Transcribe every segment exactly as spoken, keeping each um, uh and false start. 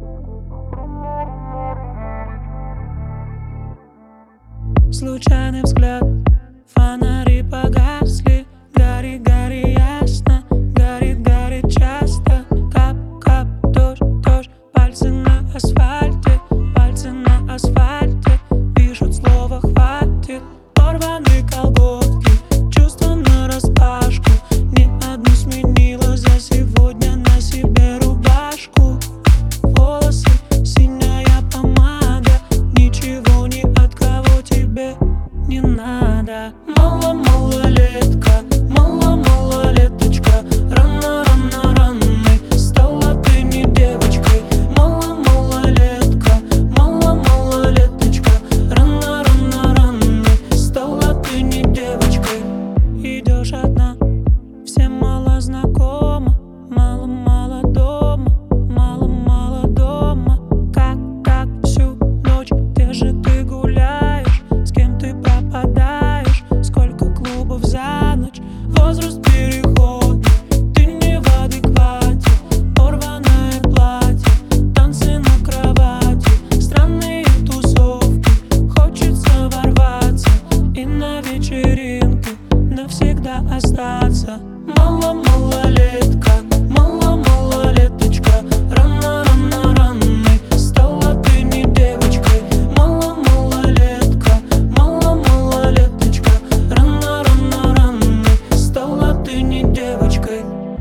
Случайный взгляд, фонари погасли. Гори, гори ясно, горит, горит часто. Кап, кап, дождь, дождь, пальцы на асфальте, пальцы на асфальте пишут слово «хватит». Порваны колготки, чувства нараспашку. Ни одну сменила за сегодня на себе рубашку. Волосы, синяя помада, ничего ни от кого тебе не надо. Мало, малолетка, мало, малолеточка, рано, рано, рано стала ты не девочкой. Мало, малолетка, мало, малолеточка, рано, рано, рано стала ты не девочкой. Идешь одна, всем мало знакома, мало, мало дома, мало, мало дома. Как, как всю ночь, где же ты гуляешь, с кем ты пропадаешь, сколько клубов за ночь. Возраст переходит, ты не в адеквате, порванное платье, танцы на кровати, странные тусовки. Хочется ворваться и на вечеринке навсегда остаться. Мало, малолетка, мало, малолеточка, рано, рано, рано стала ты не девочкой. Мало, малолетка, мало, малолеточка, рано, рано, рано стала ты не девочкой.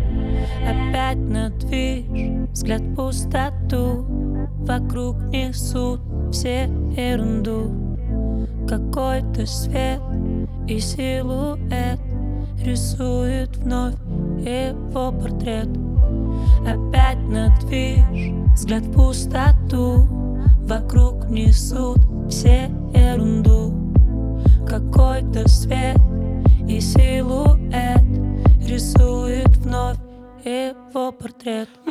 Опять на движ, взгляд в пустоту, вокруг несут все ерунду. Какой-то свет и силуэт рисует вновь его портрет. Опять на движ, взгляд в пустоту, вокруг несут все ерунду. Какой-то свет и силуэт рисует вновь его портрет.